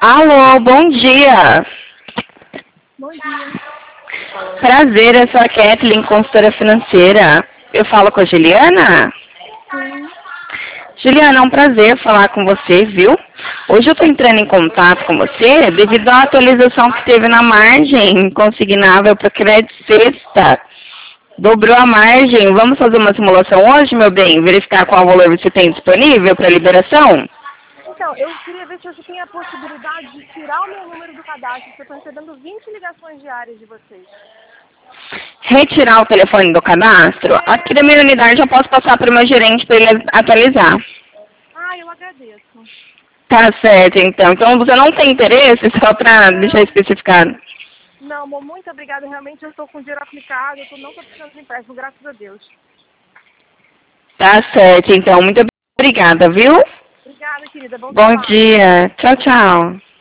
Alô, bom dia. Bom dia. Prazer, eu sou a Kathleen, consultora financeira. Eu falo com a Juliana? Sim. Juliana, é um prazer falar com você, viu? Hoje eu estou entrando em contato com você devido à atualização que teve na margem consignável para crédito sexta. Dobrou a margem. Vamos fazer uma simulação hoje, meu bem? Verificar qual valor você tem disponível para liberação? Então, eu queria ver se você tem a possibilidade de tirar o meu número do cadastro, porque eu estou recebendo 20 ligações diárias de vocês. Retirar o telefone do cadastro? Aqui da minha unidade eu posso passar para o meu gerente para ele atualizar. Ah, eu agradeço. Tá certo, então. Então você não tem interesse, só para deixar especificado. Não, amor, muito obrigada. Realmente eu estou com dinheiro aplicado, não estou precisando de empréstimo, graças a Deus. Tá certo, então. Muito obrigada, viu? Obrigada, querida. Bom Bom trabalho. dia. Tchau, tchau.